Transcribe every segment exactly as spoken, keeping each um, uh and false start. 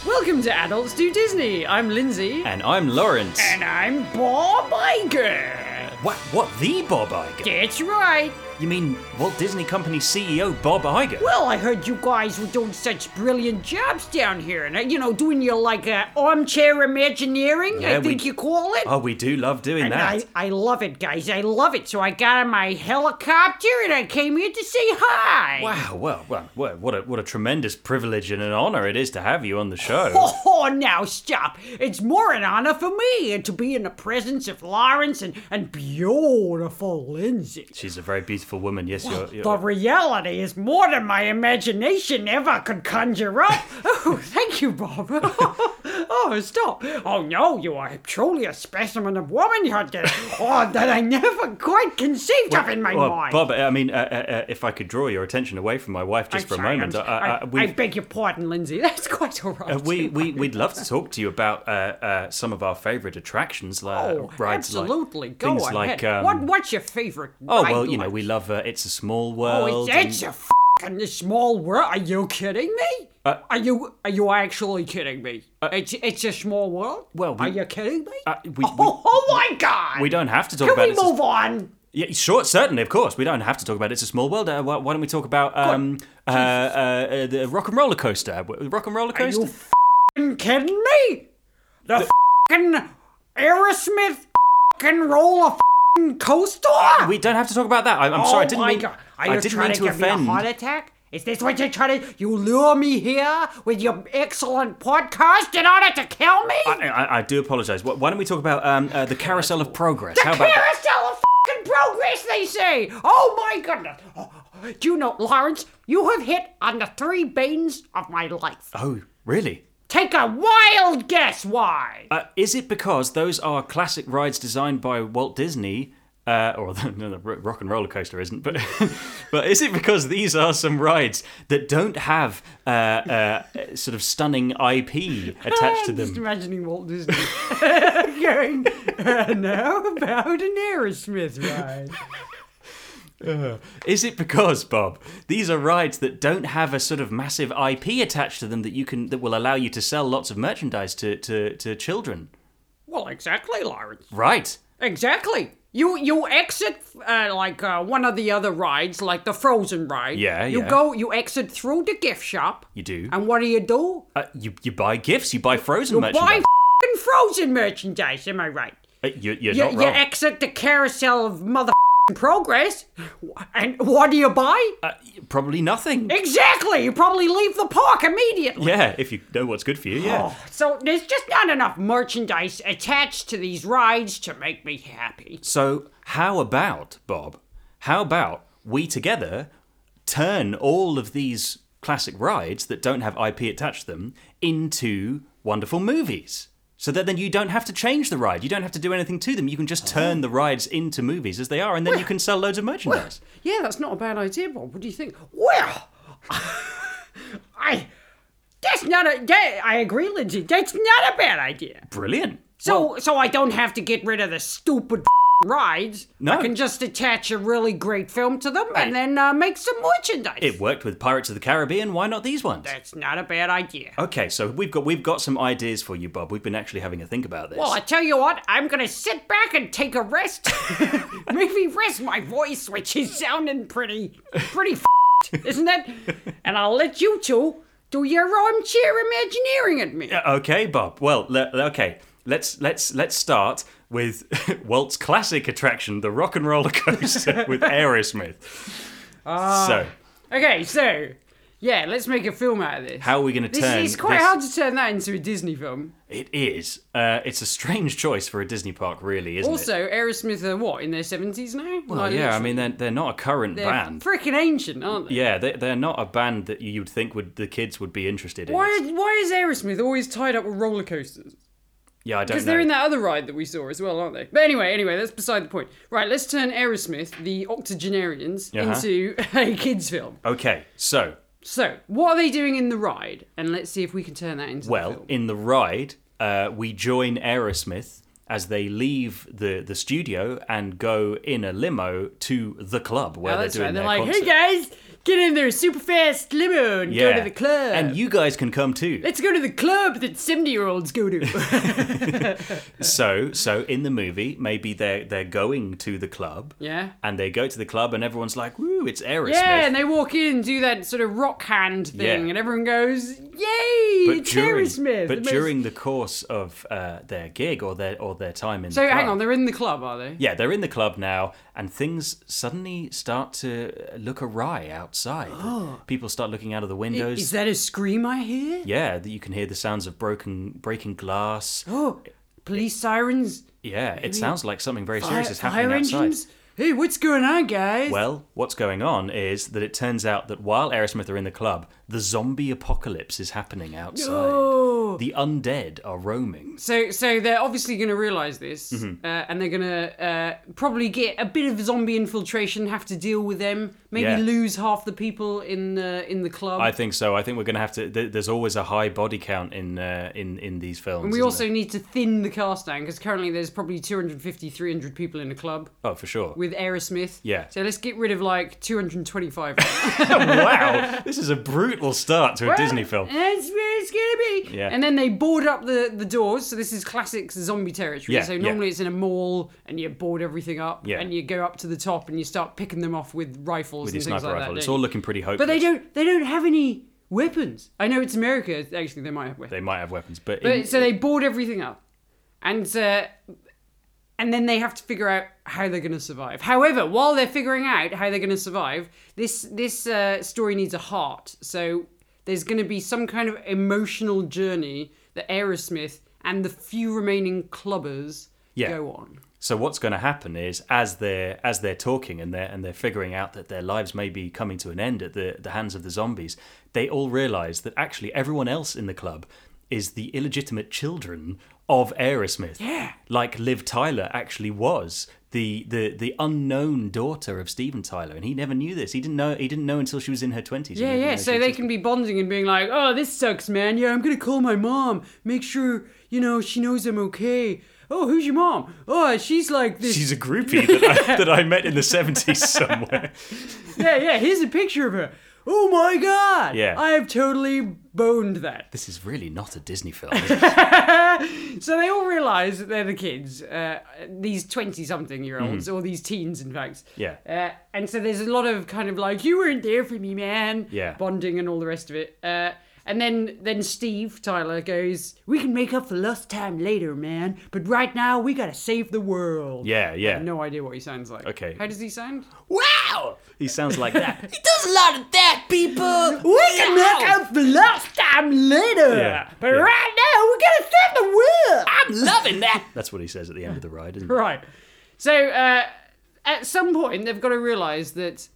Welcome to Adults Do Disney. I'm Lindsay. And I'm Lawrence. And I'm Bob Iger. What? What? The Bob Iger? That's right. You mean Walt Disney Company C E O Bob Iger? Well, I heard you guys were doing such brilliant jobs down here, and you know, doing your like uh, armchair imagineering. Yeah, I think we, you call it. Oh, we do love doing and that. I, I love it, guys. I love it. So I got on my helicopter and I came here to say hi. Wow. Well, well, well, what a what a tremendous privilege and an honor it is to have you on the show. Oh, now stop. It's more an honor for me to be in the presence of Lawrence and, and beautiful Lindsay. She's a very beautiful woman. Yes, you're. you're... The reality is more than my imagination ever could conjure up. Oh, thank you, Bob. Oh, stop. Oh, no, you are truly a specimen of womanhood that, oh, that I never quite conceived well, of in my well, mind. Bob, I mean, uh, uh, uh, if I could draw your attention away from my wife just I'm for sorry, a moment. I'm, uh, uh, I, I beg your pardon, Lindsay. That's quite all right. Uh, we, we, we'd love to talk to you about uh, uh, some of our favourite attractions. Uh, Oh, rides absolutely. Like, Go things ahead. Like, um, what, what's your favourite Oh, ride well, you like? know, we love uh, It's a Small Oh, World. it's, it's and... a f***ing small world. Are you kidding me? Uh, are you are you actually kidding me? Uh, it's it's a small world. Well, we, are you kidding me? Uh, we, oh, we, oh my God! We don't have to talk Can about we It's a- move on? Yeah, sure, certainly, of course. We don't have to talk about It's a Small World. Uh, why, why don't we talk about um, uh, uh, uh, the Rock and Roller Coaster? Rock and Roller Are Coaster? you f***ing kidding me? The, the f***ing Aerosmith f***ing roller f***ing coaster? We don't have to talk about that. I, I'm oh sorry, I didn't my mean. God. Are you I didn't trying mean to, to give offend. me a heart attack? Is this what you're trying to... You lure me here with your excellent podcast in order to kill me? I, I, I do apologise. Why don't we talk about um, uh, the Carousel of Progress? The How about carousel of f***ing progress, they say. Oh my goodness. Oh, do you know, Lawrence, you have hit on the three banes of my life. Oh, really? Take a wild guess why. Uh, is it because those are classic rides designed by Walt Disney? Uh, or the, no, the Rock and Roller Coaster isn't, but but is it because these are some rides that don't have uh, uh, sort of stunning I P attached to them? Just imagining Walt Disney going, uh, now about an Aerosmith ride. Uh, is it because, Bob, these are rides that don't have a sort of massive I P attached to them that you can that will allow you to sell lots of merchandise to to, to children? Well, exactly, Lawrence. Right. Exactly. You you exit uh, like uh, one of the other rides, like the Frozen ride. Yeah, You yeah. go, you exit through the gift shop. You do. And what do you do? Uh, you you buy gifts. You buy Frozen You merchandise. buy f***ing Frozen merchandise. Am I right? Uh, you, you're You, not you wrong. exit the carousel of mother progress, and what do you buy? uh, probably nothing. Exactly. You probably leave the park immediately. Yeah, if you know what's good for you. Yeah. Oh, so there's just not enough merchandise attached to these rides to make me happy. So how about, Bob, how about we together turn all of these classic rides that don't have I P attached to them into wonderful movies? So that then you don't have to change the ride. You don't have to do anything to them. You can just turn the rides into movies as they are, and then you can sell loads of merchandise. Yeah, that's not a bad idea, Bob. What do you think? Well, I... That's not a... That, I agree, Lindsay. That's not a bad idea. Brilliant. So, so I don't have to get rid of the stupid rides. No. I can just attach a really great film to them and then uh, make some merchandise. It worked with Pirates of the Caribbean. Why not these ones? That's not a bad idea. Okay, so we've got we've got some ideas for you, Bob. We've been actually having a think about this. Well, I tell you what, I'm gonna sit back and take a rest. Maybe rest my voice, which is sounding pretty, pretty f***ed, isn't it? And I'll let you two do your armchair imagineering at me. Uh, okay, Bob. Well, le- okay. Let's let's let's start with Walt's classic attraction, the Rock and Roller Coaster with Aerosmith. Uh, so, okay, so yeah, let's make a film out of this. how are we going to This turn? is quite this- hard to turn that into a Disney film. It is. Uh, it's a strange choice for a Disney park, really, isn't it? Also, Aerosmith are what, in their seventies now? Well, Like, yeah. I literally. mean, they're they're not a current they're band. freaking ancient, aren't they? Yeah, they they're not a band that you'd think would the kids would be interested in. Why, why is Aerosmith always tied up with roller coasters? Yeah, I don't Because know. they're in that other ride that we saw as well, aren't they? But anyway, anyway, that's beside the point. Right, let's turn Aerosmith, the octogenarians, Uh-huh. into a kids' film. Okay, so So, what are they doing in the ride? And let's see if we can turn that into a well, film. in the ride, uh, we join Aerosmith as they leave the, the studio and go in a limo to the club where Oh, they're that's doing right. They're their like, concert. hey guys, Get in there, super fast limo, and Yeah. go to the club. And you guys can come too. Let's go to the club that seventy-year-olds go to. So, so in the movie, maybe they're they're going to the club. Yeah. And they go to the club, and everyone's like, "Woo, it's Aerosmith." Yeah, and they walk in and do that sort of rock hand thing, Yeah. and everyone goes, "Yay, but it's during, Aerosmith!" but The most- during the course of uh, their gig or their or their time in So the club, hang on, they're in the club, are they? yeah, they're in the club now, and things suddenly start to look awry outside. People start looking out of the windows. Is that a scream I hear? Yeah, that you can hear the sounds of broken breaking glass. Oh, police sirens, Yeah, it sounds like something very fire, serious is happening fire outside. engines. Hey, what's going on, guys? Well, what's going on is that it turns out that while Aerosmith are in the club, the zombie apocalypse is happening outside. Oh. The undead are roaming. So, so they're obviously going to realise this, Mm-hmm. uh, and they're going to uh, probably get a bit of zombie infiltration, have to deal with them, maybe Yeah. lose half the people in uh, in the club. I think so. I think we're going to have to. Th- there's always a high body count in uh, in in these films. and we isn't also there? need to thin the cast down because currently there's probably two hundred fifty, three hundred people in the club Oh, for sure. with Aerosmith. Yeah. So let's get rid of like two hundred twenty-five. Wow, this is a brutal start to a Disney film. That's where it's gonna be. Yeah. And then they board up the, the doors. So this is classic zombie territory. Yeah, so yeah. normally it's in a mall and you board everything up. Yeah. And you go up to the top and you start picking them off with rifles With and your things sniper like rifle, that. it's don't all you? looking pretty hopeless. But they don't they don't have any weapons. I know it's America. Actually, they might have weapons. They might have weapons, but, But in- so they board everything up, and uh, and then they have to figure out how they're going to survive. However, while they're figuring out how they're going to survive, this this uh, story needs a heart. So there's going to be some kind of emotional journey that Aerosmith and the few remaining clubbers Yeah. go on. So what's going to happen is, as they're as they're talking and they're and they're figuring out that their lives may be coming to an end at the the hands of the zombies, they all realise that actually everyone else in the club is the illegitimate children of Aerosmith. Yeah. Like Liv Tyler actually was the the the unknown daughter of Steven Tyler, and he never knew this. He didn't know. He didn't know until she was in her twenties. Yeah, yeah. So they can be bonding and being like, "Oh, this sucks, man. Yeah, I'm gonna call my mom. Make sure you know she knows I'm okay. Oh, who's your mom? Oh, she's like this. She's a groupie that I, that I met in the seventies somewhere. Yeah, yeah. Here's a picture of her. Oh my god! Yeah. I have totally boned that. This is really not a Disney film. Is it? So they all realise that they're the kids, uh, these twenty-something-year-olds, or these teens, in fact. Mm-hmm. Yeah. Uh, and so there's a lot of kind of like, you weren't there for me, man. Yeah. Bonding and all the rest of it. Uh, and then, then Steve Tyler goes, we can make up for lost time later, man. But right now, we gotta save the world. Yeah, I yeah. have no idea what he sounds like. Okay. How does he sound? Wow! He sounds like that. He does a lot of that, people. We can make up for lost time later. Yeah, But yeah. right now, we gotta save the world. I'm loving that. That's what he says at the end of the ride, isn't it? Right. So, uh, at some point, they've got to realise that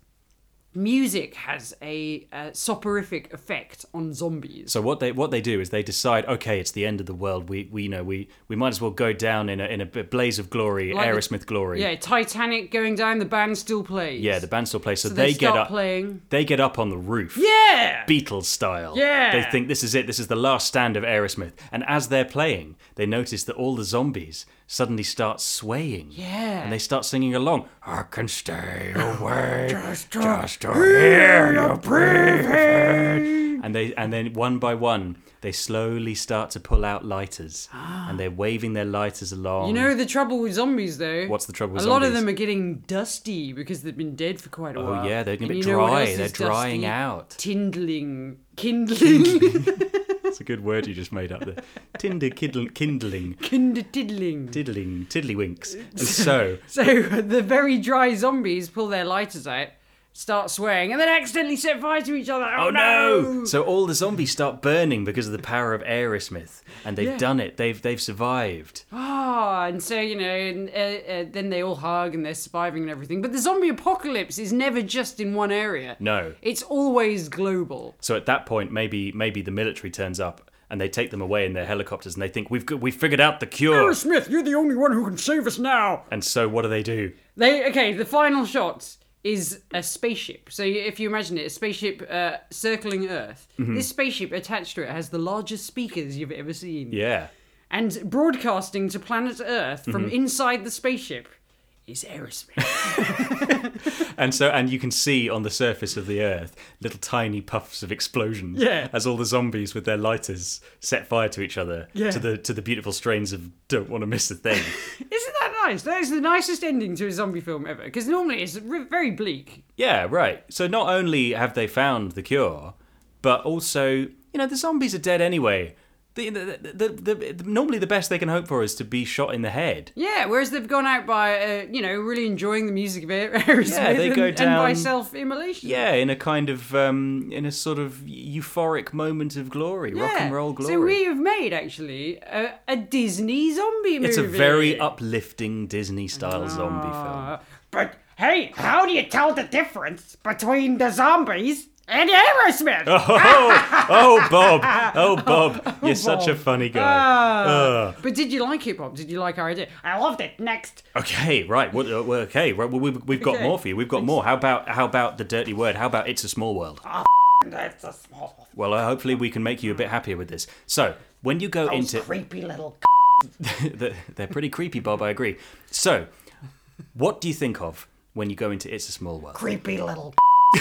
music has a, uh soporific effect on zombies. So what they what they do is they decide, okay, it's the end of the world. We we you know we we might as well go down in a in a blaze of glory, Like the- Aerosmith glory. Yeah, Titanic going down, the band still plays. Yeah, the band still plays. So, So they, they get start up. playing. They get up on the roof. Yeah! Beatles style. Yeah. They think this is it. This is the last stand of Aerosmith. And as they're playing, they notice that all the zombies suddenly start swaying. Yeah. And they start singing along. I can stay away just to, to hear you breathing. And they and then one by one they slowly start to pull out lighters, and they're waving their lighters along. You know the trouble with zombies, though? What's the trouble with A lot of zombies? them are getting dusty because they've been dead for quite a Oh while. yeah, they're getting a And bit you know what dry. else They're is drying dusty? out. Tindling. Kindling. That's a good word you just made up there. Tinder kiddle, kindling. Kinder tiddling. Diddling, tiddlywinks. And so, So the very dry zombies pull their lighters out, start swearing, and then accidentally set fire to each other. Oh, oh no! So all the zombies start burning because of the power of Aerosmith, and they've Yeah. done it. They've they've survived. Ah, and so, you know, and, uh, uh, then they all hug and they're surviving and everything. But the zombie apocalypse is never just in one area. No. It's always global. So at that point, maybe maybe the military turns up and they take them away in their helicopters, and they think we've got, we've figured out the cure. Aerosmith, you're the only one who can save us now. And so what do they do? They okay. The final shot is a spaceship. So if you imagine it, a spaceship uh, circling Earth. Mm-hmm. This spaceship attached to it has the largest speakers you've ever seen. Yeah. And broadcasting to planet Earth from Mm-hmm. inside the spaceship is Aerosmith. And so, and you can see on the surface of the earth little tiny puffs of explosions Yeah. as all the zombies with their lighters set fire to each other Yeah. to the to the beautiful strains of "Don't Want to Miss a Thing." Isn't that nice? That is the nicest ending to a zombie film ever. Because normally it's re- very bleak. Yeah, right. So not only have they found the cure, but also, you know, the zombies are dead anyway. The, the, the, the, the, normally the best they can hope for is to be shot in the head. Yeah, whereas they've gone out by, uh, you know, really enjoying the music of Aerosmith Yeah, they and, go and by down- self-immolation. Yeah, in a kind of, um, in a sort of euphoric moment of glory, rock and roll glory. So we have made, actually, a, a Disney zombie movie. It's a very uplifting Disney-style zombie film. Uh, but, hey, how do you tell the difference between the zombies and Aerosmith? Oh, oh, Bob. Oh, Bob. You're such a funny guy. Ah. But did you like it, Bob? Did you like our idea? I loved it. Next. Okay, right. Well, uh, well, okay, right. Well, we've, we've got Okay. more for you. We've got more. How about how about the dirty word? How about It's a Small World? That's a small, Well, uh, hopefully we can make you a bit happier with this. So, when you go those into... creepy little. they're, they're pretty creepy, Bob, I agree. So, what do you think of when you go into It's a Small World? Creepy little.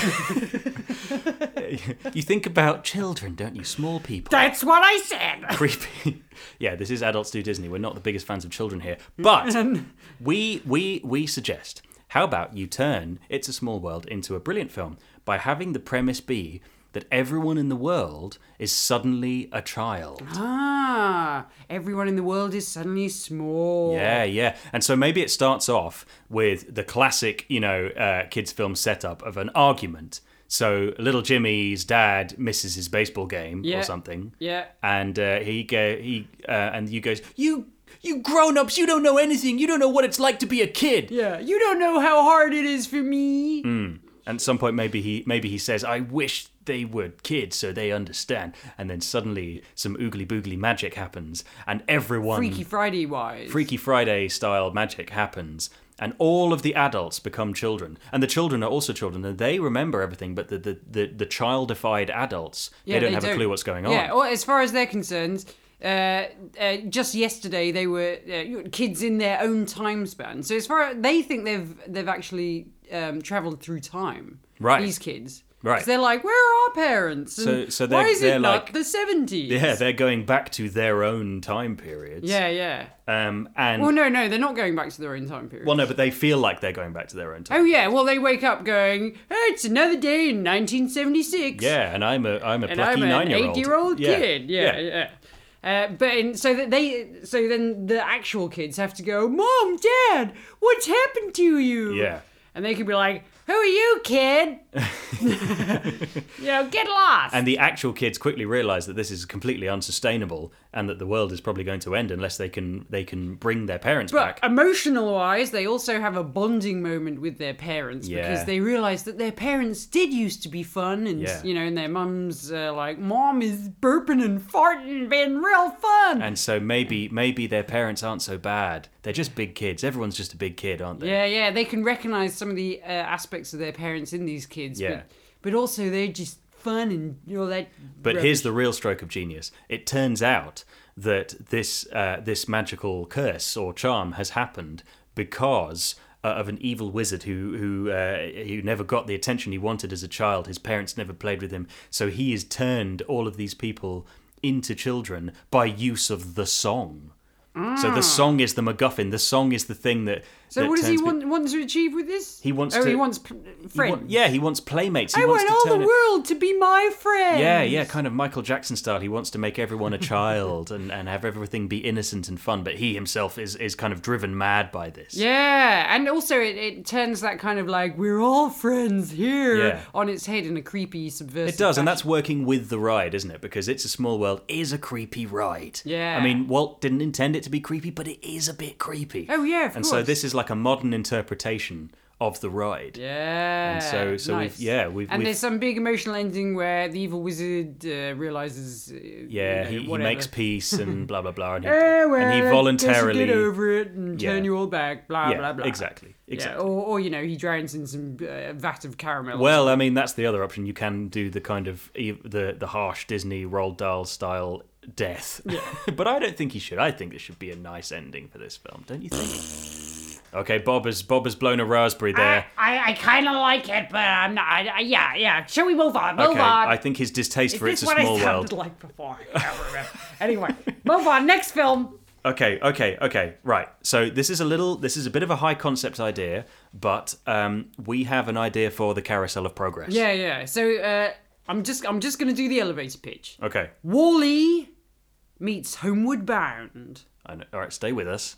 You think about children, don't you? Small people. That's what I said. Creepy. Yeah, this is Adults Do Disney. We're not the biggest fans of children here. But we we we suggest, how about you turn It's a Small World into a brilliant film by having the premise be that everyone in the world is suddenly a child. Ah, everyone in the world is suddenly small. Yeah, yeah. And so maybe it starts off with the classic, you know, uh, kids' film setup of an argument. So little Jimmy's dad misses his baseball game Yeah. or something. Yeah. And uh, he go, he uh, and you goes, you you grown-ups, you don't know anything. You don't know what it's like to be a kid. Yeah. You don't know how hard it is for me. And at some point, maybe he maybe he says, "I wish they were kids so they understand." And then suddenly, some oogly boogly magic happens, and everyone Freaky Friday wise. Freaky Friday style magic happens, and all of the adults become children, and the children are also children, and they remember everything. But the the the, the childified adults, Yeah, they don't have a clue what's going on. Yeah, well, as far as they're concerned, uh, uh, just yesterday they were uh, kids in their own time span. So as far they think they've they've actually um, travelled through time. Right. These kids. Right. 'Cause they're like, where are our parents? So- And so why they're- is they're it not like- the seventies? Yeah, they're going back to their own time periods. Yeah, yeah. Um, and Well, no, no, they're not going back to their own time period. well, no, but they feel like they're going back to their own time. Oh yeah, well they wake up going, hey, it's another day in nineteen seventy-six. Yeah, and I'm a I'm a and plucky I'm an nine-year-old. eight-year-old Yeah, kid. Yeah, yeah. Uh, but in, so that they, so then the actual kids have to go, Mom, Dad, what's happened to you? Yeah. And they can be like, who are you, kid? You know, get lost. And the actual kids quickly realise that this is completely unsustainable, and that the world is probably going to end unless they can they can bring their parents But back. emotional wise, they also have a bonding moment with their parents Yeah. because they realise that their parents did used to be fun, and Yeah. you know, and their mum's uh, like, Mom is burping and farting, being real fun. And so maybe maybe their parents aren't so bad. They're just big kids. Everyone's just a big kid, aren't they? Yeah, yeah, they can recognise some of the uh, aspects of their parents in these kids. Yeah. But, but also they're just fun and all that. But rubbish. here's the real stroke of genius. It turns out that this uh, this magical curse or charm has happened because uh, of an evil wizard who who uh, who never got the attention he wanted as a child. His parents never played with him, so he has turned all of these people into children by use of the song. So the song is the MacGuffin. The song is the thing that. So that what does he turns pe- want, want to achieve with this? He wants oh, to- he wants p- He friends. wa- yeah, he wants playmates. He I wants want to all turn the it- world to be my friends. Yeah, yeah, kind of Michael Jackson style. He wants to make everyone a child and, and have everything be innocent and fun, but he himself is, is kind of driven mad by this. Yeah, and also it, it turns that kind of like, we're all friends here Yeah. on its head in a creepy, subversive It does, and fashion. that's working with the ride, isn't it? Because It's a Small World is a creepy ride. Yeah. I mean, Walt didn't intend it to be creepy, but it is a bit creepy. Oh, yeah, of And course. so this is like a modern interpretation of the ride. Yeah. And so- so we've- nice. yeah, we've- And we've- there's some big emotional ending where the evil wizard uh, realizes. Uh, Yeah, you know, he, he whatever. makes peace and blah, blah, blah. And he, Eh, well, and he I guess you voluntarily. get over it and turn Yeah. you all back. Blah yeah, blah blah. exactly. Exactly. Yeah, or, or you know, he drowns in some uh, vat of caramel. Well, I mean, that's the other option. You can do the kind of e- the the harsh Disney Roald Dahl style death, but I don't think he should. I think there should be a nice ending for this film, don't you think? Okay, Bob has Bob has blown a raspberry there. I, I, I kind of like it, but I'm not. I, I, yeah, yeah. Shall we move on? Move okay, on. I think his distaste Is for this It's a what Small I sounded World. like before? I can't remember. Anyway, move on. Next film. Okay, okay, okay. Right. So this is a little. This is a bit of a high concept idea, but um, we have an idea for the Carousel of Progress. Yeah, yeah. So uh, I'm just I'm just gonna do the elevator pitch. Okay. Wall-E meets Homeward Bound. I know. All right. Stay with us.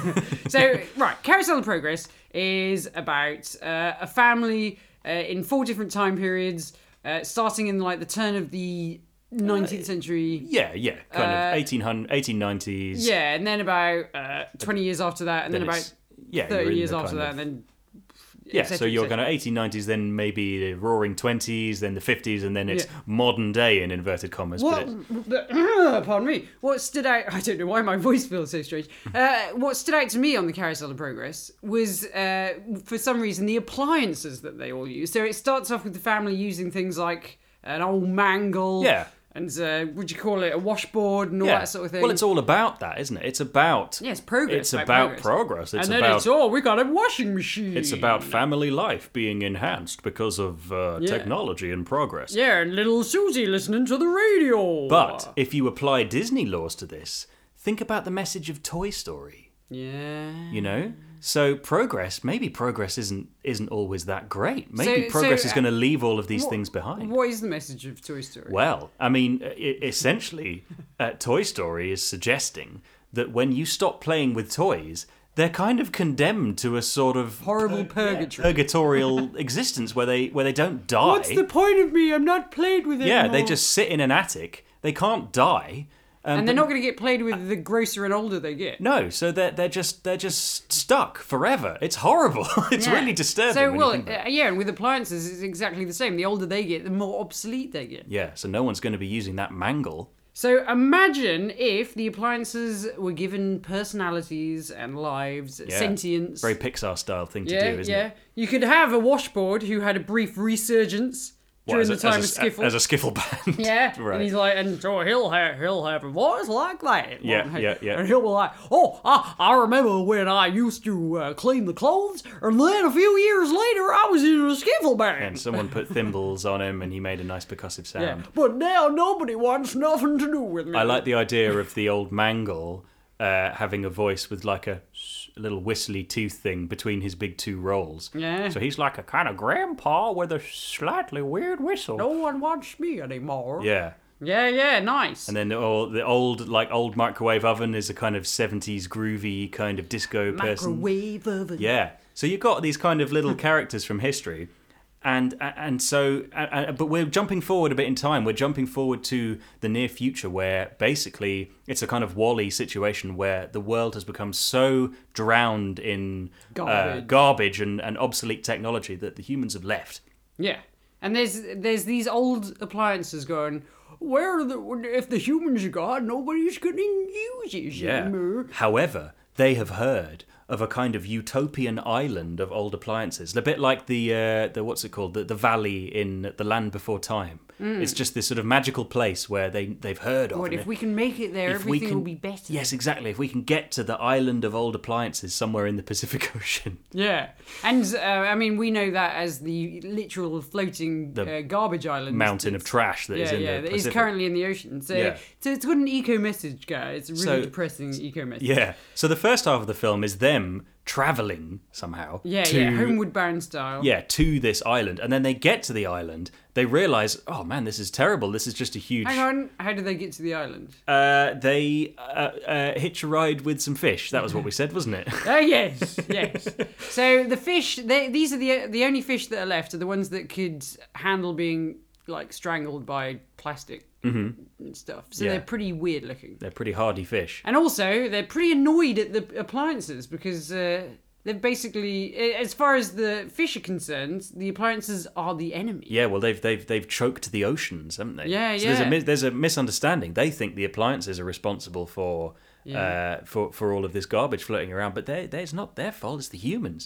So, right, Carousel of Progress is about uh, a family uh, in four different time periods, uh, starting in like the turn of the nineteenth century. Yeah, yeah. Kind Uh, of eighteen hundred, eighteen nineties. Yeah, and then about uh, twenty years after that, and then, Then about it's- yeah, you're thirty in years the after kind that, of- and then. Yeah, et cetera, so you're et kind cetera. of eighteen nineties, then maybe the roaring twenties, then the fifties, and then it's Yeah. modern day in inverted commas. What? But it's, Pardon me. What stood out? I don't know why my voice feels so strange. Uh, what stood out to me on the Carousel of Progress was, uh, for some reason, the appliances that they all use. So it starts off with the family using things like an old mangle. Yeah. And uh, would you call it a washboard and all yeah. that sort of thing? Well, it's all about that, isn't it? It's about. Yeah, it's progress, It's about about progress. progress. It's and then about. it's oh, we got a washing machine. It's about family life being enhanced because of uh, Yeah. technology and progress. Yeah, and little Susie listening to the radio. But if you apply Disney laws to this, think about the message of Toy Story. yeah. You know, so progress. Maybe progress isn't isn't always that great. Maybe So- progress so, is uh, going to leave all of these what- things behind. What is the message of Toy Story? Well, I mean, I- essentially, uh, Toy Story is suggesting that when you stop playing with toys, they're kind of condemned to a sort of Horrible purgatory. purgatorial existence where they where they don't die. What's the point of me? I'm not played with it yeah, anymore. they just sit in an attic. They can't die. Um, And they're but- not going to get played with the grosser and older they get. No, so they're they're just they're just stuck forever. It's horrible. It's Yeah. really disturbing. So, when well, you think about it. uh, yeah, and with appliances, it's exactly the same. The older they get, the more obsolete they get. Yeah, so no one's going to be using that mangle. So imagine if the appliances were given personalities and lives, Yeah. sentience. Very Pixar style thing to yeah, do, isn't yeah. it? You could have a washboard who had a brief resurgence What, during as the a, time as of a, Skiffle. as a skiffle band. Yeah, right. and he's like, and so he'll have he'll have a voice like that. Yeah, won't he? yeah, yeah. And he'll be like, oh, I, I remember when I used to uh, clean the clothes, and then a few years later I was in a skiffle band. And someone put thymbles on him, and he made a nice percussive sound. Yeah, but now nobody wants nothing to do with me. I like the idea of the old mangle uh, having a voice with like a, s- a little whistly tooth thing between his big two rolls. Yeah. So he's like a kind of grandpa with a slightly weird whistle. No one wants me anymore. Yeah. Yeah, yeah, nice. And then the old, the old, like old microwave oven is a kind of seventies groovy kind of disco person. Microwave oven. Yeah. So you've got these kind of little characters from history, and and so, uh, but we're jumping forward a bit in time. We're jumping forward to the near future, where basically it's a kind of Wall-E situation where the world has become so drowned in uh, Garbage. garbage and, and obsolete technology that the humans have left. Yeah, and there's there's these old appliances going. Where are the if the humans are gone, nobody's gonna use it Yeah. anymore. However, they have heard of a kind of utopian island of old appliances, a bit like the uh, the what's it called, the the valley in The Land Before Time. It's just this sort of magical place where they they've heard of. But and if we can make it there, if we everything can- will be better. Yes, exactly. If we can get to the island of old appliances somewhere in the Pacific Ocean. Yeah, and uh, I mean we know that as the literal floating The uh, garbage island Mountain of trash that Yeah, is in yeah, the that is Pacific. currently in the ocean. So, Yeah. so it's got an eco message, guys. It's a really So- depressing eco message. Yeah. So the first half of the film is them traveling somehow. yeah, to, yeah, homeward bound style. Yeah, to this island, and then they get to the island. They realize, oh man, this is terrible. This is just a huge. Hang on, how do they get to the island? Uh, they uh, uh, hitch a ride with some fish. That was what we said, wasn't it? Oh yes, yes. So the fish, they, these are the the only fish that are left are the ones that could handle being like strangled by plastic and stuff. So Yeah. they're pretty weird looking, They're pretty hardy fish. and also they're pretty annoyed at the appliances because uh, they're basically, as far as the fish are concerned, the appliances are the enemy. Yeah, well, they've they've they've choked the oceans, haven't they? Yeah, so There's a yeah. mis- there's a misunderstanding. They think the appliances are responsible for Yeah. uh, for for all of this garbage floating around, but they they- it's not their fault. It's the humans.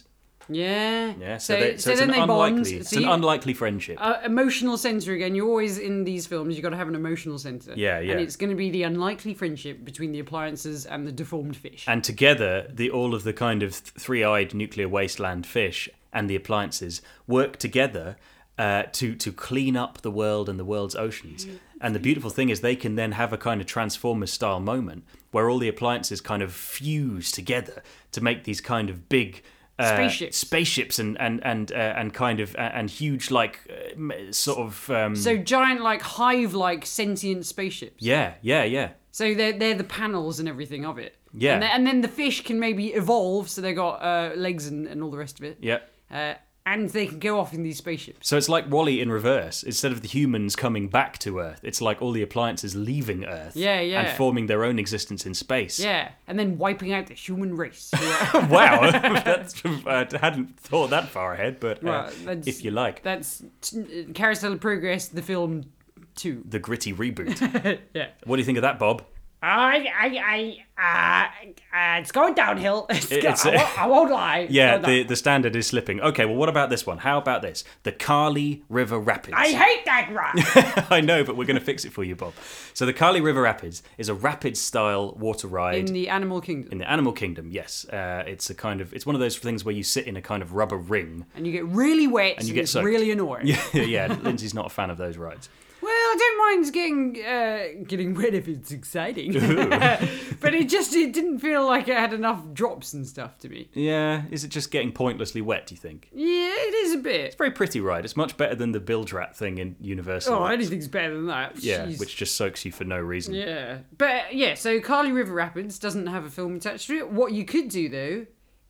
Yeah. Yeah, so, they, so, it's an then they unlikely, bond. it's So an you- unlikely friendship. Uh, emotional center again. You're always in these films. You got to have an emotional center. Yeah, yeah. And it's going to be the unlikely friendship between the appliances and the deformed fish. And together, the all of the kind of th- three-eyed nuclear wasteland fish and the appliances work together uh, to to clean up the world and the world's oceans. And the beautiful thing is they can then have a kind of Transformers-style moment where all the appliances kind of fuse together to make these kind of big uh, Spaceships. spaceships and and and uh, and kind of uh, and huge like uh, m- sort of um, So giant, like hive-like sentient spaceships. yeah yeah yeah. So they're they're the panels and everything of it. Yeah. And then, and then the fish can maybe evolve, so they got uh, legs and, and all the rest of it. Yeah. Uh, and they can go off in these spaceships. So it's like WALL-E in reverse. Instead of the humans coming back to Earth, it's like all the appliances leaving Earth Yeah, yeah. and forming their own existence in space. Yeah, and then wiping out the human race. Wow, that's, I hadn't thought that far ahead, but uh, Well, that's- if you like. That's t- Carousel of Progress, the film two. The gritty reboot. Yeah. What do you think of that, Bob? I, I, I, uh, uh, it's going downhill. It's go- It's- I, won't, I won't lie. It's Yeah, going the, down- the standard is slipping. Okay, well, what about this one? How about this? The Kali River Rapids. I hate that ride. I know, but we're going to fix it for you, Bob. So the Kali River Rapids is a rapid-style water ride In the Animal Kingdom. in the animal kingdom. Yes, uh, it's a kind of it's one of those things where you sit in a kind of rubber ring. And you get really wet and, you get it's soaked. really annoying. Yeah, yeah. Lindsay's not a fan of those rides. Well, I don't mind getting uh, getting wet if it's exciting. But it just it didn't feel like it had enough drops and stuff to me. Yeah, is it just getting pointlessly wet? Do you think? Yeah, it is a bit. Very pretty ride. It's much better than the Bilge Rat thing in Universal. Oh, Rides. anything's better than that. Yeah, Jeez. which just soaks you for no reason. Yeah. But uh, yeah, so Kali River Rapids doesn't have a film attached to it. What you could do though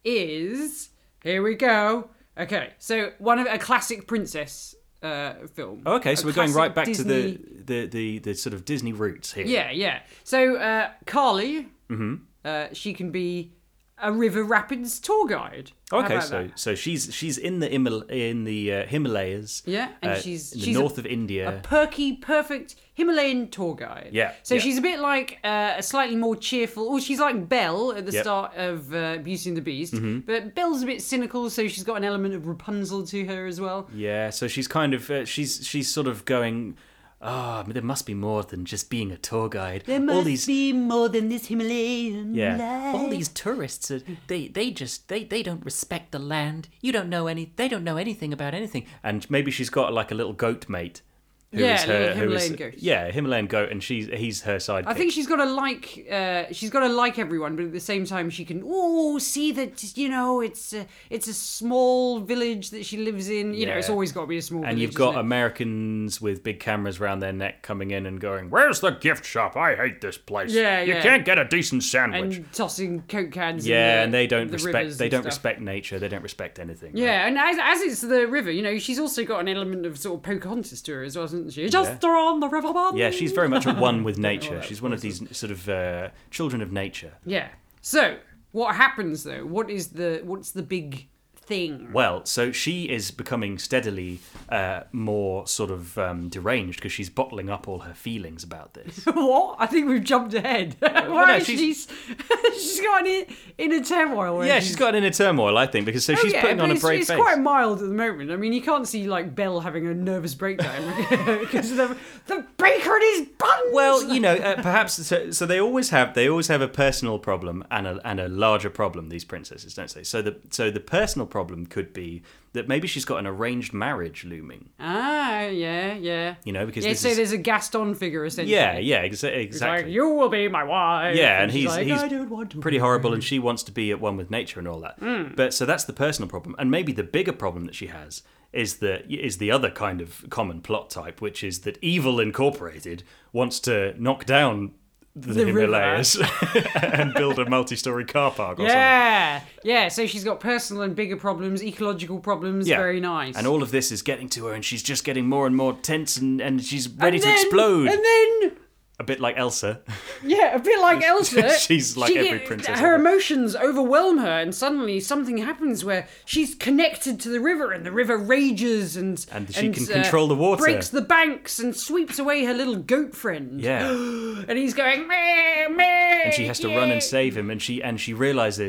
is here we go. Okay, so one of a classic princess uh, film. Oh, okay, so A we're going classic right back Disney- to the, the, the, the sort of Disney roots here. Yeah, yeah. So uh, Carly, Mm-hmm. uh, she can be a River Rapids tour guide. How Okay, about so that? so she's she's in the Himal- in the uh, Himalayas. Yeah, and uh, she's in the she's north a, of India. a perky, perfect Himalayan tour guide. Yeah, So yeah. she's a bit like uh, a slightly more cheerful. Oh, she's like Belle at the Yep. start of uh, Beauty and the Beast, Mm-hmm. but Belle's a bit cynical, so she's got an element of Rapunzel to her as well. Yeah, so she's kind of uh, she's she's sort of going. Ah, there must be more than just being a tour guide. all these be more than this Himalayan Yeah. All these tourists, are, they they just they they don't respect the land. You don't know any. They don't know anything about anything. and maybe she's got like a little goat mate. who Yeah, is a little who is- Himalayan goat. Yeah, a Himalayan goat, and she's he's her sidekick. I think she's got to like. Uh, she's got to like everyone, but at the same time, she can. Oh, see that you know it's a, it's a small village that she lives in. You know, it's Yeah. always got to be a small. And village, you've got isn't it? Americans with big cameras around their neck coming in and going, "Where's the gift shop? I hate this place. Yeah, you yeah. can't get a decent sandwich." and tossing coke cans. in yeah, the, and they don't the respect. rivers They and don't stuff. respect nature. They don't respect anything. right? Yeah, and as, as it's the river, you know, she's also got an element of sort of Pocahontas to her as well, hasn't she? Just on the river, bum. Yeah, she's very much at one with nature. that She's one of these sort of uh, children of nature. Yeah. So what happens though? What is the what's the big thing? Well, so she is becoming steadily uh, more sort of um, deranged because she's bottling up all her feelings about this. What? I think we've jumped ahead. no, Why she's- she's she's got an in- inner turmoil. where Yeah, she's got an inner turmoil, I think, because so Oh, she's yeah, putting but on a it's, brave it's face. quite mild at the moment. I mean, you can't see like Belle having a nervous breakdown because the the baker and his buns. Well, you know, uh, perhaps so, so. They always have they always have a personal problem and a and a larger problem. These princesses, don't they? So the so the personal problem could be that maybe she's got an arranged marriage looming. ah, yeah, yeah. You know, because Yeah, this so is, there's a Gaston figure essentially. yeah, yeah, exa- It's like, exactly. you will be my wife. Yeah, and she's he's like, he's I don't want to pretty be. horrible, and she wants to be at one with nature and all that. Hmm. But so that's the personal problem, and maybe the bigger problem that she has is the is the other kind of common plot type, which is that Evil Incorporated wants to knock down the, The river. Himalayas and build a multi-story car park or something. Yeah, yeah. So she's got personal and bigger problems, ecological problems. Yeah. Very nice. And all of this is getting to her, and she's just getting more and more tense, and, and she's ready And to then- explode. And then, A bit like Elsa. yeah, a bit like Elsa. She's like she every get- princess Her ever. emotions overwhelm her, and suddenly something happens where she's connected to the river, and the river rages, and And she can control the water. breaks the banks, and sweeps away her little goat friend. Yeah. And he's going meh meh. And she has to run and save him, and she and she realizes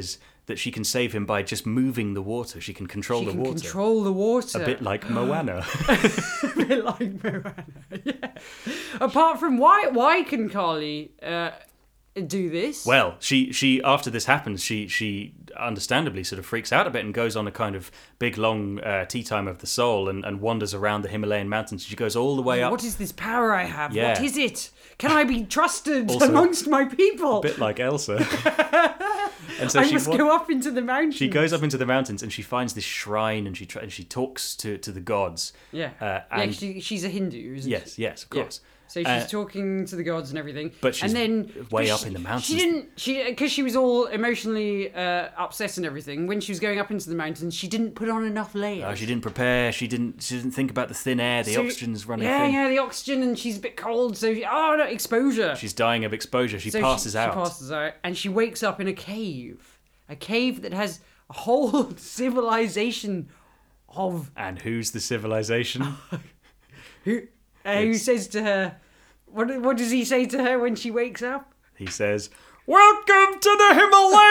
that she can save him by just moving the water. She can control She the can water. control the water. A bit like Moana. A bit like Moana. Yeah. Apart from why, why can Carly uh, do this? Well, she she after this happens, she she understandably sort of freaks out a bit and goes on a kind of big long uh, tea time of the soul and, and wanders around the Himalayan mountains. She goes all the way up. What is this power I have? Yeah. What is it? Can I be trusted Also, amongst my people? A bit like Elsa. And so I she must wa- go up into the mountains. She goes up into the mountains and she finds this shrine and she try- and she talks to, to the gods. Yeah. Uh, yeah, and she, she's a Hindu, isn't yes, she? yes, of Yeah. course. So she's Uh, talking to the gods and everything. but she's and then, way but up she- in the mountains. She didn't, she because she was all emotionally uh, upset and everything. When she was going up into the mountains, she didn't put on enough layers. Oh, she didn't prepare. She didn't. She didn't think about the thin air. The So- oxygen's running Yeah, thin. yeah, the oxygen, and she's a bit cold. So she, oh no, exposure. She's dying of exposure. She So passes she, out. She passes out, and she wakes up in a cave, a cave that has a whole civilization of And who's the civilization? who. Uh, who It's- says to her, what? What does he say to her when she wakes up? He says, "Welcome to the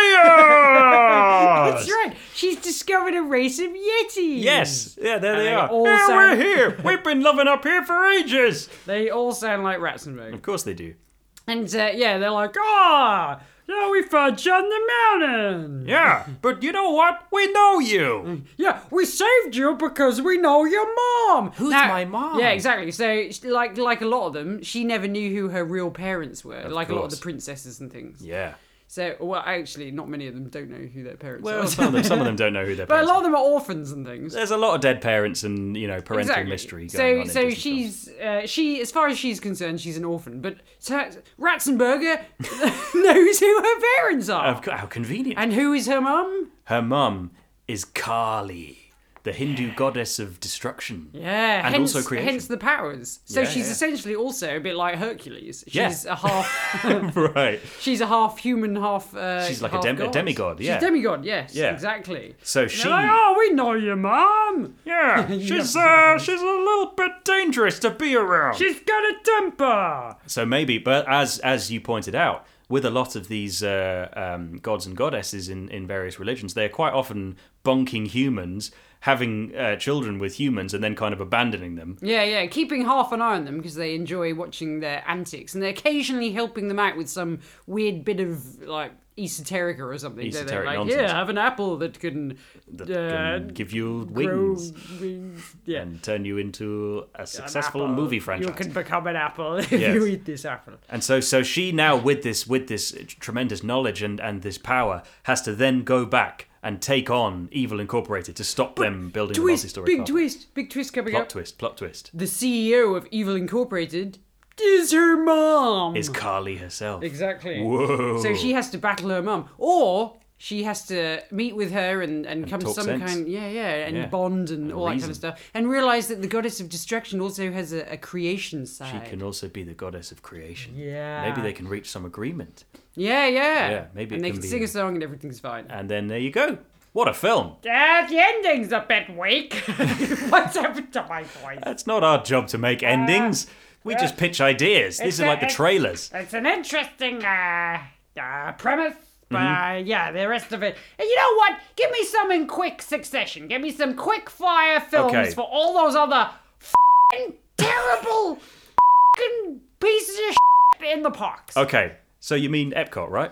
Himalayas." That's right. She's discovered a race of yetis. Yes, yeah, there And they they are. all Yeah, sound- we're here. We've been living up here for ages. They all sound like Ratzenberg. Of course they do. And uh, yeah, they're like, ah, yeah, we found you on the mountain. Yeah, but you know what? We know you. Yeah, we saved you because we know your mom. Who's my mom? Yeah, exactly. So, sh- like, like a lot of them, she never knew who her real parents were. like a lot of course. the princesses and things. Yeah. So, well, actually, not many of them don't know who their parents Well, are. some of them, some of them don't know who they're. But a lot of them are orphans and things. There's a lot of dead parents and you know parental Exactly. mystery So, going on. in so Disney films. she's uh, she, as far as she's concerned, she's an orphan. But so, Ratzenberger knows who her parents are, Of co- how convenient. and who is her mum? Her mum is Kali, the Hindu goddess of destruction. Yeah, And hence, also creation. hence the powers. So Yeah, she's yeah. essentially also a bit like Hercules. She's Yeah. a half. Right. She's a half human, half. Uh, She's like a half dem- a god. demigod, yeah. She's a demigod. Yes. Yeah. Exactly. So And she. they're like, oh, we know your mom. Yeah, she's uh, she's a little bit dangerous to be around. She's got a temper. So maybe, but as as you pointed out, with a lot of these uh, um, gods and goddesses in, in various religions, they are quite often bonking humans, having uh, children with humans, and then kind of abandoning them. Yeah, yeah, keeping half an eye on them because they enjoy watching their antics, and they're occasionally helping them out with some weird bit of like esoterica or something. So they're Esoteric like, nonsense. here, have an apple that can, That uh, can give you grow wings wings. Yeah. and turn you into a An successful apple. movie franchise. You can become an apple if Yes. you eat this apple. And so, so she now, with this, with this tremendous knowledge and, and this power, has to then go back and take on Evil Incorporated to stop them building the Twist, multi-story big car. twist, big twist coming Plot up. twist, plot twist. The C E O of Evil Incorporated is her mom. Is Carly herself. Exactly. Whoa. So she has to battle her mum, or she has to meet with her and, and, come to talk some sense. kind, yeah, yeah, and Yeah. bond and, And all that kind reason. of stuff, and realize that the goddess of destruction also has a, a creation side. She can also be the goddess of creation. Yeah. Maybe they can reach some agreement. Yeah, yeah. Yeah, maybe And it they can can be sing a- a song and everything's fine. And then there you go. What a film. Uh, the ending's a bit weak. What's happened to my voice? That's not our job to make endings. We just pitch ideas. These it's are a- like the it's- trailers. It's an interesting uh, uh, premise, but Mm-hmm. uh, yeah, the rest of it. And you know what? Give me some in quick succession. Give me some quick fire films Okay. for all those other f***ing terrible f***ing pieces of shit in the parks. Okay, so you mean Epcot, right?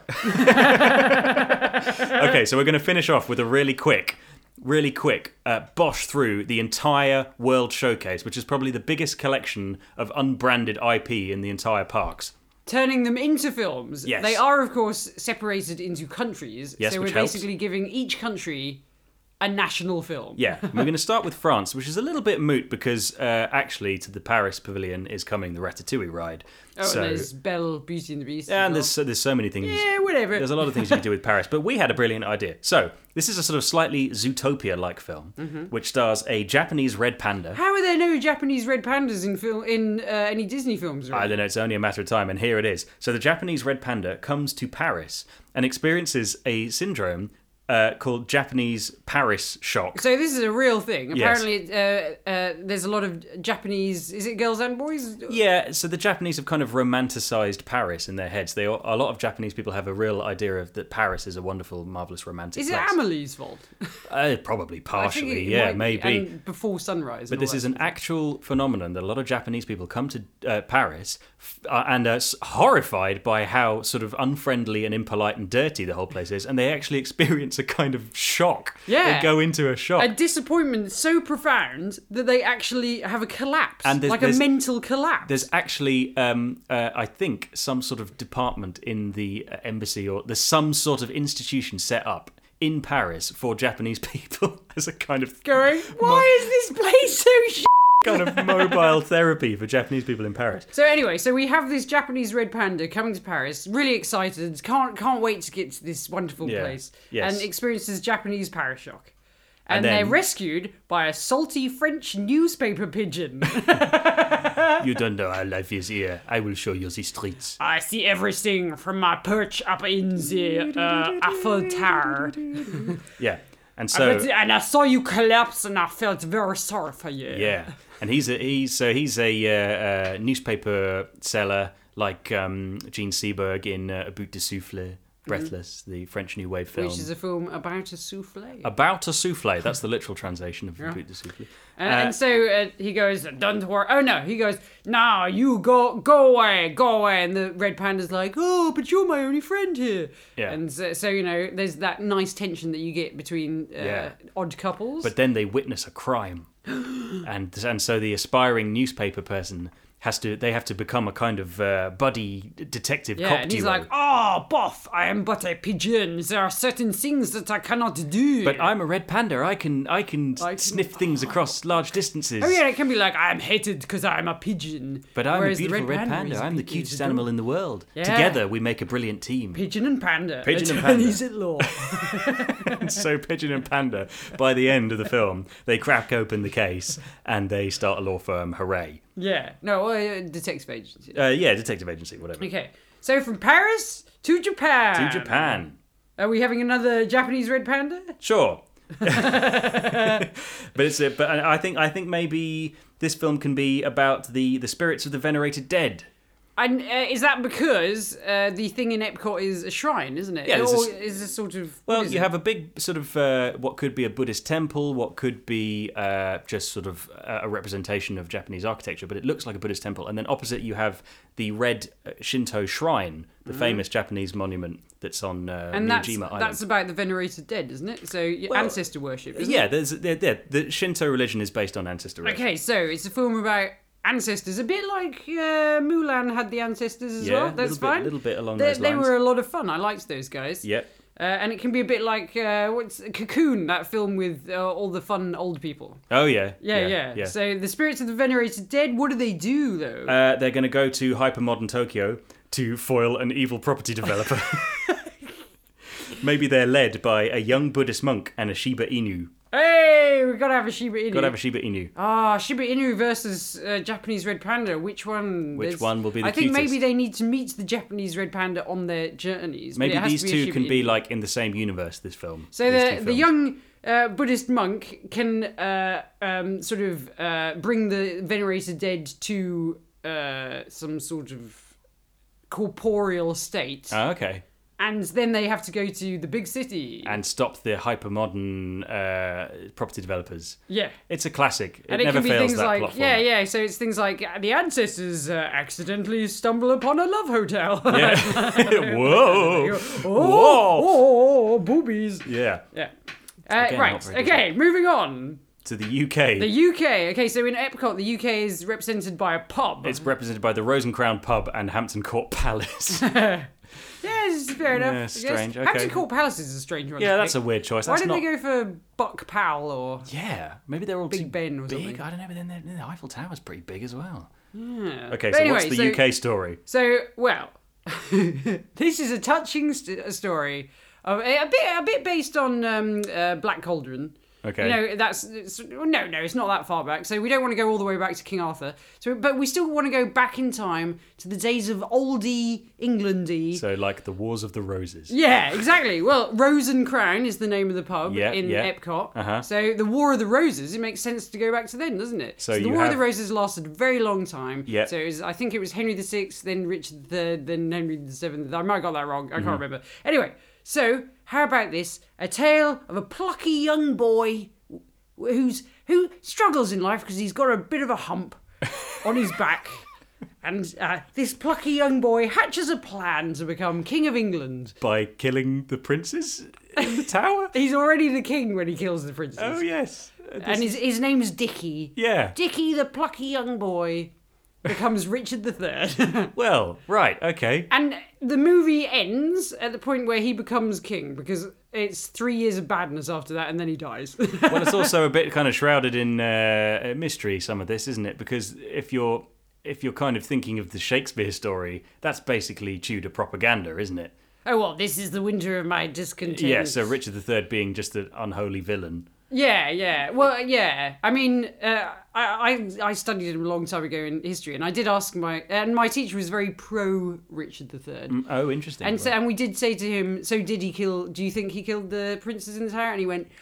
Okay, so we're going to finish off with a really quick, really quick uh, bosh through the entire World Showcase, which is probably the biggest collection of unbranded I P in the entire parks. Turning them into films. Yes. They are, of course, separated into countries. Yes, so which we're helps. basically giving each country a national film. Yeah, we're going to start with France, which is a little bit moot because uh, actually to the Paris Pavilion is coming the Ratatouille ride. Oh, so, and there's Belle, Beauty and the Beast. and as there's so, there's so many things. well. Yeah, whatever. There's a lot of things you can do with Paris, but we had a brilliant idea. So this is a sort of slightly Zootopia-like film, Mm-hmm. which stars a Japanese red panda. How are there no Japanese red pandas in film in uh, any Disney films? I Right? don't know, it's only a matter of time, and here it is. So the Japanese red panda comes to Paris and experiences a syndrome uh, called Japanese Paris shock. So this is a real thing. Yes. Apparently, uh, uh, there's a lot of Japanese. Is it girls and boys? Yeah, so the Japanese have kind of romanticized Paris in their heads. They a lot of Japanese people have a real idea of that Paris is a wonderful, marvelous, romantic Is it place. Amelie's fault? Uh, probably I think partially, it yeah, might be, maybe. And before sunrise. But and this all is that. an actual phenomenon that a lot of Japanese people come to uh, Paris f- uh, and are s- horrified by how sort of unfriendly and impolite and dirty the whole place is, and they actually experience a kind of shock. Yeah. They go into a shock. A disappointment so profound that they actually have a collapse, And there's- like a there's- mental collapse. There's actually, um, uh, I think, some sort of department in the uh, embassy, or there's some sort of institution set up in Paris for Japanese people as a kind of Going, why is this place so sh-? kind of mobile therapy for Japanese people in Paris. So anyway, so we have this Japanese red panda coming to Paris, really excited, can't can't wait to get to this wonderful Yeah. place, Yes. and experiences Japanese Paris shock. And And, then- they're rescued by a salty French newspaper pigeon. You don't know how life is here. I will show you the streets. I see everything from my perch up in the uh, Eiffel Tower. Yeah. And so But- and I saw you collapse, and I felt very sorry for you. yeah, and he's a he's so he's a uh, uh, newspaper seller like um, Gene Seberg in uh, A Bout de Souffle, Breathless, the French New Wave film. Which is a film about a souffle. About a souffle. That's the literal translation of A Bout de Souffle. And, Uh, and so uh, he goes, don't worry. Oh no, he goes, nah, you go, go away, go away. And the red panda's like, oh, but you're my only friend here. Yeah. And so, so you know, there's that nice tension that you get between uh, Yeah. odd couples. But then they witness a crime, and and so the aspiring newspaper person has to they have to become a kind of uh, buddy detective yeah, cop and he's duo. like, oh, boff, I am but a pigeon. There are certain things that I cannot do. But I'm a red panda. I can I can I can- sniff things across large distances. Oh yeah, it can be like, I'm hated because I'm a pigeon. But I'm Whereas a the beautiful red, panda. is a I'm the big- cutest is a animal dog. in the world. Yeah. Together we make a brilliant team. Pigeon and panda. Pigeon and panda. Attorneys at law. So Pigeon and Panda, by the end of the film, they crack open the case and they start a law firm. Hooray! Yeah. No, uh, detective agency. Uh, yeah, detective agency, whatever. Okay. So from Paris to Japan. To Japan. Are we having another Japanese red panda? Sure. but it's a, but I think I think maybe this film can be about the the spirits of the venerated dead. And uh, is that because uh, the thing in Epcot is a shrine, isn't it? Yeah, there's Or this- is this sort of... Well, what is you it? have a big sort of uh, what could be a Buddhist temple, what could be uh, just sort of a a representation of Japanese architecture, but it looks like a Buddhist temple. And then opposite you have the red uh, Shinto shrine, the famous Japanese monument that's on uh, And that's, Miyajima Island. that's about the venerated dead, isn't it? So your Well, ancestor worship, isn't yeah, it? there's there, there, the Shinto religion is based on ancestor worship. Okay, so it's a film about ancestors, a bit like uh, Mulan had the ancestors as Yeah, well. That's little bit- fine. little bit along they, those They lines. were a lot of fun. I liked those guys. Yep. Uh, and it can be a bit like uh, what's Cocoon, that film with uh, all the fun old people. Oh yeah. Yeah, yeah, So the spirits of the venerated dead, what do they do though? Uh, they're going to go to hypermodern Tokyo to foil an evil property developer. Maybe they're led by a young Buddhist monk and a Shiba Inu. Hey, we gotta have a Shiba Inu. Gotta have a Shiba Inu. Ah, Shiba Inu versus uh, Japanese red panda. Which one? Which There's- one will be the I think cutest? maybe they need to meet the Japanese red panda on their journeys. but Maybe it has these to be a two Shiba can be Inu. like in the same universe. This film. So these the two the films. young uh, Buddhist monk can uh, um, sort of uh, bring the venerated dead to uh, some sort of corporeal state, Oh, okay. and then they have to go to the big city. And stop the hypermodern uh, property developers. yeah. It's a classic. It And it never can be fails things that like, plot yeah, format. yeah. So it's things like uh, the ancestors uh, accidentally stumble upon a love hotel. Yeah. Whoa. oh, Whoa. oh, oh, boobies. Yeah. Yeah. Uh, Again, right. not very Okay. Moving on. To the U K. The U K. Okay. So in Epcot, the U K is represented by a pub. It's represented by the Rose and Crown pub and Hampton Court Palace. yeah, it's fair enough. Yeah, I guess. strange, okay. Hampton Court Palace is a strange one. yeah, to that's a pick. weird choice. Why That's did not... they go for Buck Powell or? Yeah, maybe they're all Big too Ben or big. something? I don't know, but then the, the Eiffel Tower's pretty big as well. Yeah. Okay, But so anyway, what's the so- U K story? So, well, this is a touching st- story of a, a bit, a bit based on um, uh, Black Cauldron. Okay. You know, that's it's, no, no, it's not that far back. So we don't want to go all the way back to King Arthur. So, but we still want to go back in time to the days of oldie Englandy. So like the Wars of the Roses. Yeah, exactly. Well, Rose and Crown is the name of the pub Yeah, in yeah. Epcot. Uh-huh. So the War of the Roses, it makes sense to go back to then, doesn't it? So the you War of have- the Roses lasted a very long time. Yeah. So it was, I think it was Henry the Sixth, then Richard the Third, then Henry the Seventh. I might have got that wrong. I Mm-hmm. can't remember. Anyway, so how about this? A tale of a plucky young boy who's who struggles in life because he's got a bit of a hump on his back. And uh, this plucky young boy hatches a plan to become King of England. By killing the princes in the tower? He's already the king when he kills the princess. Oh, yes. Uh, And his, his name's Dickie. Yeah. Dickie, the plucky young boy, becomes Richard the Third. Well, right, okay. And the movie ends at the point where he becomes king, because it's three years of badness after that, and then he dies. Well, it's also a bit kind of shrouded in uh, mystery, some of this, isn't it? Because if you're if you're kind of thinking of the Shakespeare story, that's basically Tudor propaganda, isn't it? Oh, well, this is the winter of my discontent. Yeah, so Richard the Third being just an unholy villain. Yeah, yeah. Well, yeah. I mean, uh, I, I I studied him a long time ago in history, and I did ask my and my teacher was very pro Richard the Third. Mm, Oh, interesting. And so, and we did say to him, so did he kill, do you think he killed the princes in the tower? And he went,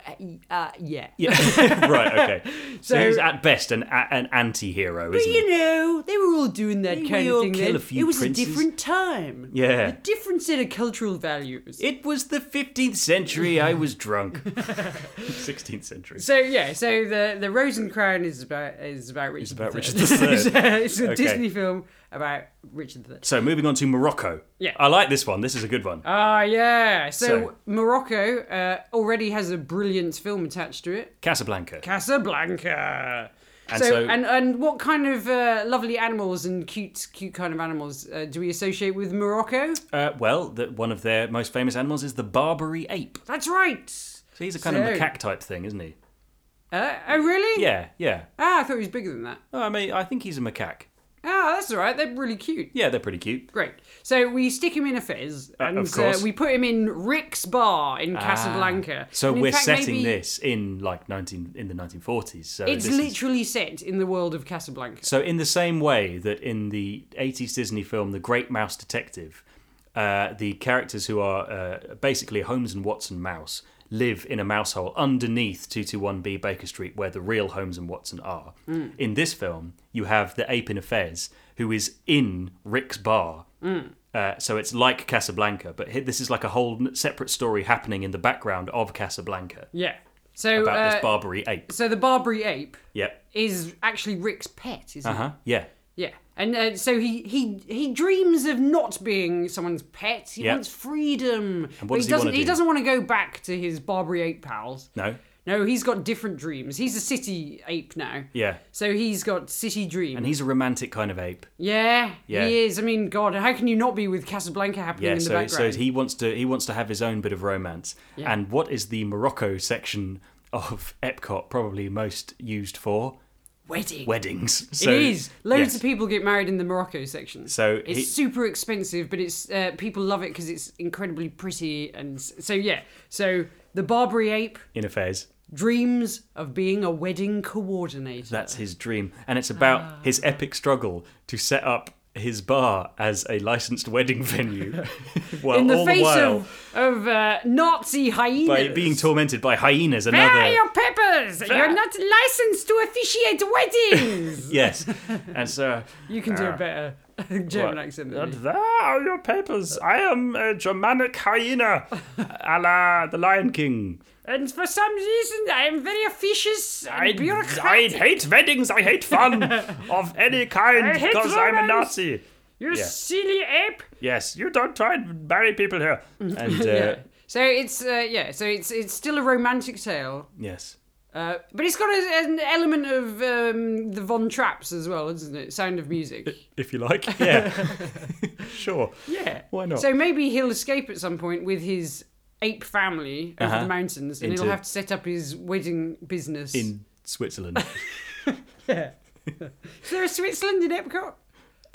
uh, yeah. Yeah. Right, okay. So, So- he's at best an a- an anti-hero, But isn't he? you know, they were all doing that We kind all of thing kill then. a few It was princes. a different time. Yeah. A different set of cultural values. It was the fifteenth century, I was drunk. sixteenth century. So yeah, so the the Rose and Crown is about is about Richard. about the Richard Third. the Third. it's a, it's a Okay. Disney film about Richard the Third. So, moving on to Morocco. Yeah. I like this one. This is a good one. Ah, yeah. So, So- Morocco uh, already has a brilliant film attached to it, Casablanca. Casablanca. And so, so- and and what kind of uh, lovely animals and cute cute kind of animals uh, do we associate with Morocco? Uh, well, the, one of their most famous animals is the Barbary ape. That's right. So he's a kind So- of macaque type thing, isn't he? Uh, oh, really? Yeah, yeah. Ah, I thought he was bigger than that. Oh, I mean, I think he's a macaque. Ah, that's all right. They're really cute. Yeah, they're pretty cute. Great. So we stick him in a fez, Uh, and of course. Uh, we put him in Rick's Bar in Casablanca. Ah, so And in we're fact, setting maybe this in like nineteen in the nineteen forties. So It's this is- literally set in the world of Casablanca. So in the same way that in the eighties Disney film The Great Mouse Detective, uh, the characters who are uh, basically Holmes and Watson mouse live in a mouse hole underneath two twenty-one B Baker Street where the real Holmes and Watson are. Mm. In this film, you have the ape in a fez who is in Rick's bar. Mm. Uh, so it's like Casablanca, but hi- this is like a whole separate story happening in the background of Casablanca Yeah. So about uh, this Barbary ape. so the Barbary ape Yep. is actually Rick's pet, isn't Uh huh. Yeah. it? Yeah. And uh, so he, he he dreams of not being someone's pet. He Yeah. wants freedom. And what but does he he wanna doesn't he do? doesn't want to go back to his Barbary ape pals. No. No, he's got different dreams. He's a city ape now. Yeah. So he's got city dreams. And he's a romantic kind of ape. Yeah, Yeah. he is. I mean, God, how can you not be with Casablanca happening Yeah, in the so background? so he wants to he wants to have his own bit of romance. Yeah. And what is the Morocco section of Epcot probably most used for? Wedding. Weddings. So, it is. Loads yes. of people get married in the Morocco section. So it's he- super expensive, but it's uh, people love it because it's incredibly pretty. And s- so yeah, so the Barbary ape in a fez. dreams of being a wedding coordinator. That's his dream, and it's about Ah. his epic struggle to set up his bar as a licensed wedding venue. Well, in the all face the while of of uh, Nazi hyenas. by being tormented by hyenas. Where are Another your peppers? You're not licensed to officiate weddings. yes, and so You can do uh, a better German what? accent than And me. there are your papers. I am a Germanic hyena, a la the Lion King. And for some reason, I am very officious and I, I bureaucratic. hate weddings. I hate fun of any kind I hate because I'm a romance. Nazi. You Yeah. silly ape. Yes, you don't try and marry people here. And uh, Yeah. So it's uh, yeah. So it's it's still a romantic tale, yes, uh, but it's got a, an element of um, the Von Trapps as well, isn't it? Sound of Music. if you like. Yeah, sure. Yeah. Why not? So maybe he'll escape at some point with his ape family over Uh-huh. the mountains, and Into- he'll have to set up his wedding business. In Switzerland. yeah. Is there a Switzerland in Epcot?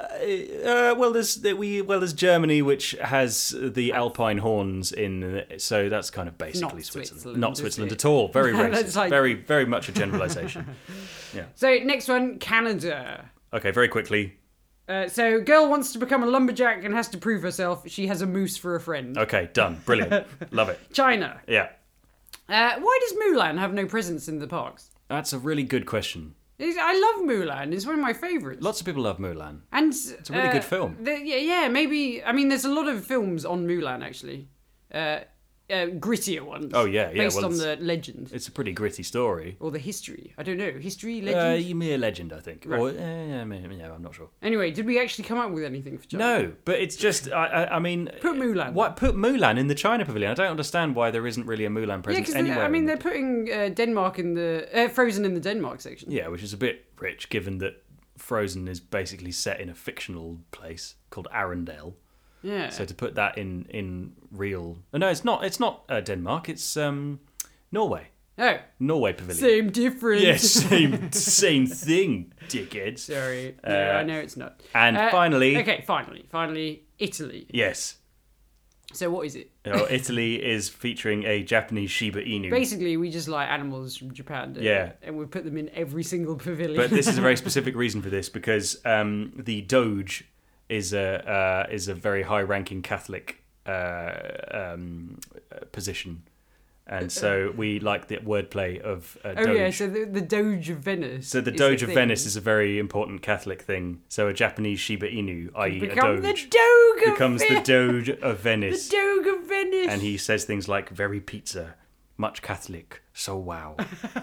Uh, well, there's that we well there's Germany, which has the Alpine horns in, so that's kind of basically Not Switzerland. Switzerland, Not is Switzerland it? at all. Very That's racist. like- Very, very much a generalisation. Yeah. So next one, Canada. Okay, very quickly. Uh, so girl wants to become a lumberjack and has to prove herself. She has a moose for a friend. Okay, done. Brilliant. Love it. China. Yeah. Uh, why does Mulan have no presence in the parks? That's a really good question. It's- I love Mulan. It's one of my favourites. Lots of people love Mulan. And it's a really good film. yeah, yeah, maybe. I mean, there's a lot of films on Mulan actually, uh, uh, grittier ones. Oh, yeah, yeah, based well, on it's- the legend It's a pretty gritty story. or the history. I don't know, history, Uh, legend. you mean a legend, I think. Right. Or, uh, yeah, maybe- yeah, I'm not sure. Anyway, did we actually come up with anything for China? No, but it's just, I, I, I mean... Put Mulan. What, put Mulan in the China Pavilion. I don't understand why there isn't really a Mulan Yeah, presence because anywhere. I mean in they're the- putting uh, Denmark in the uh, Frozen in the Denmark section. Yeah, which is a bit rich, given that Frozen is basically set in a fictional place called Arendelle. Yeah. So to put that in in real, oh, no, it's not. It's not uh, Denmark. It's um, Norway. oh, Norway Pavilion. same difference. Yes, same same thing, dickheads. Sorry. Uh, No, I know it's not. And Uh, finally, Okay, finally, finally, Italy. yes, So what is it? you know, Italy is featuring a Japanese Shiba Inu. Basically, we just like animals from Japan, don't we? Yeah. And we put them in every single pavilion. But this is a very specific reason for this, because um, the Doge is a uh, is a very high-ranking Catholic uh, um, uh, position, and so we like the wordplay of uh, oh Doge. yeah, so the, the Doge of Venice. So the is Doge a of thing. Venice is a very important Catholic thing. So a Japanese Shiba Inu, that is, a Become the Doge, Doge of becomes the Venice. Doge of Venice, The Doge of Venice. and he says things like "very pizza, much Catholic, so wow."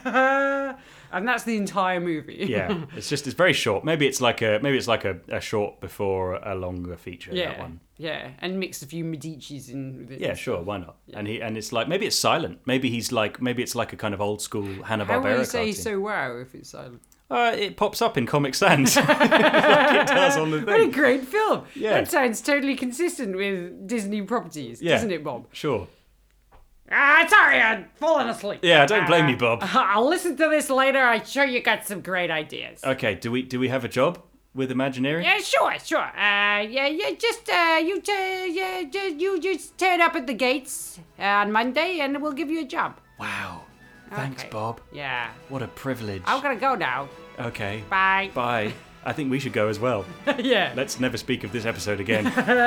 and that's the entire movie. Yeah, it's just it's very short. Maybe it's like a maybe it's like a, a short before a longer feature. yeah, That one. yeah, and mix a few Medicis in with it. Yeah, sure, why not? And he and it's like maybe it's silent. Maybe he's like maybe it's like a kind of old school Hanna How will you Barbera say cartoon. so wow if it's silent? Uh, it pops up in Comic Sans like it does on the What a thing. great film! Yeah. That sounds totally consistent with Disney properties, Yeah. doesn't it, Bob? Sure. Ah, sorry, I'd fallen asleep. Yeah, don't blame Uh, me, Bob. I'll listen to this later. I'm sure you got some great ideas. Okay, do we do we have a job with Imagineering? Yeah, sure, sure. Uh, yeah, yeah. Just uh, you, uh, yeah, ju- you just turn up at the gates uh, on Monday, and we'll give you a job. Wow. Thanks, Okay. Bob. Yeah. What a privilege. I'm gonna go now. Okay. Bye. Bye. I think we should go as well. yeah. Let's never speak of this episode again.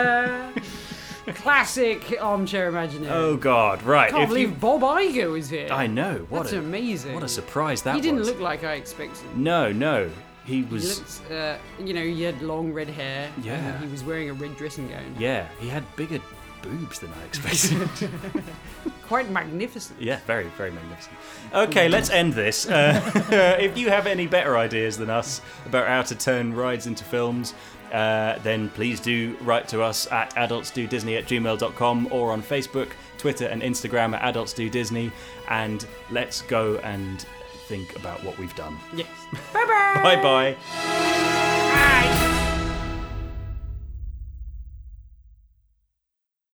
Classic armchair imaginary. Oh God! Right. Can't if believe you... Bob Iger was here. I know. What That's a amazing. what a surprise that He didn't was. look like I expected. No, no. He He was. looked, uh, you know, he had long red hair. Yeah. And he was wearing a red dressing gown. Yeah, he had bigger boobs than I expected. Quite magnificent. Yeah, very, very magnificent. Okay, let's end this. Uh, if you have any better ideas than us about how to turn rides into films, uh, then please do write to us at adultsdodisney at gmail dot com or on Facebook, Twitter and Instagram at adultsdodisney, and let's go and think about what we've done. Yes. Bye-bye. Bye-bye. Bye.